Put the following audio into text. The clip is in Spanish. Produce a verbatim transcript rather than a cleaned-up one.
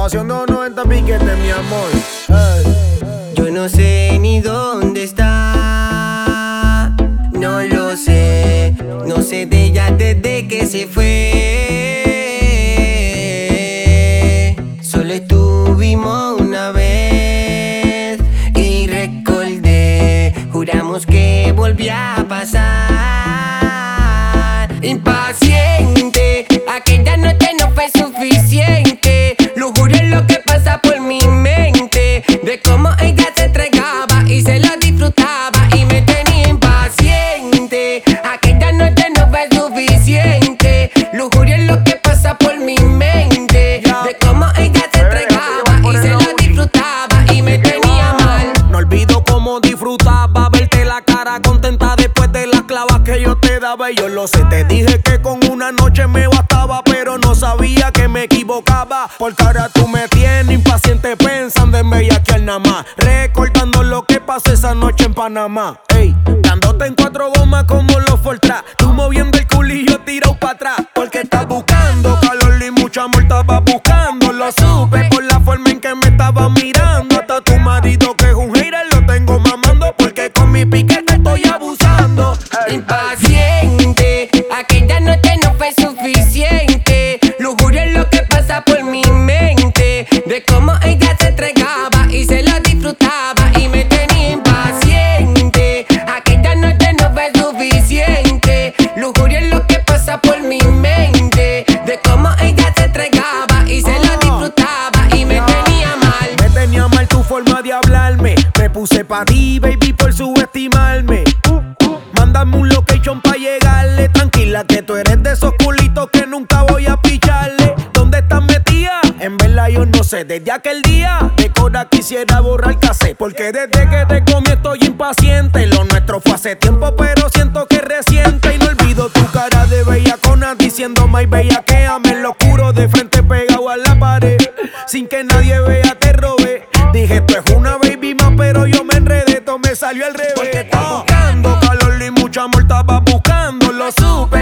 haciendo noventa piquetes, mi amor. Hey. Yo no sé ni dónde está, no lo sé. No sé de ella desde que se fue. Solo estuvimos una vez y recordé, juramos que volvía a pasar. Impaciente, aquella noche no fue suficiente. Lujuria es lo que pasa por mi mente, de cómo ella se entregaba y se lo disfrutaba y me tenía impaciente. Aquella noche no fue suficiente. Lujuria es lo que pasa por mi mente, de cómo ella se entregaba y se lo disfrutaba y me tenía mal. No olvido cómo disfrutaba verte la cara contenta después de las clavas que yo te daba. Y yo lo sé, te dije que con una noche me bastaba, pero no sabía que me equivocaba. Porque ahora tú me tienes impaciente pensando en bellaquear nada más, recordando lo que pasó esa noche en Panamá. Ey, dándote en cuatro gomas como los Fortran, tú moviendo el culillo tirado para atrás. Porque estás buscando calor y mucha amor estabas buscando. Lo supe por la forma en que me estabas mirando. Hasta tu marido que es un hater lo tengo mamando, porque con mi piquete estoy abusando. Ey, Impaciente, aquella noche no fue suficiente. Lujuria es lo que pasa por mi mente, de cómo ella se entregaba y se lo disfrutaba y me tenía impaciente. Aquella noche no fue suficiente. Lujuria es lo que pasa por mi mente, de cómo ella se entregaba y se lo disfrutaba y me tenía mal. Me tenía mal tu forma de hablarme. Me puse pa' ti, baby, por subestimarme. Mándame un location pa' llegarle. Tranquila que tú eres de esos culitos que nunca voy a picharle. ¿Dónde estás metida? En verdad yo no sé. Desde aquel día de Cora quisiera borrar cassette, porque desde que te comí estoy impaciente. Lo nuestro fue hace tiempo, pero siento que es reciente. Y no olvido tu cara de bellacona diciendo my bellaquéame en lo oscuro, de frente pegado a la pared, sin que nadie vea te robé. Dije esto es una baby más, pero yo me enredé, todo me salió al revés. Porque estás buscando calor y mucho amor estabas buscando, lo supe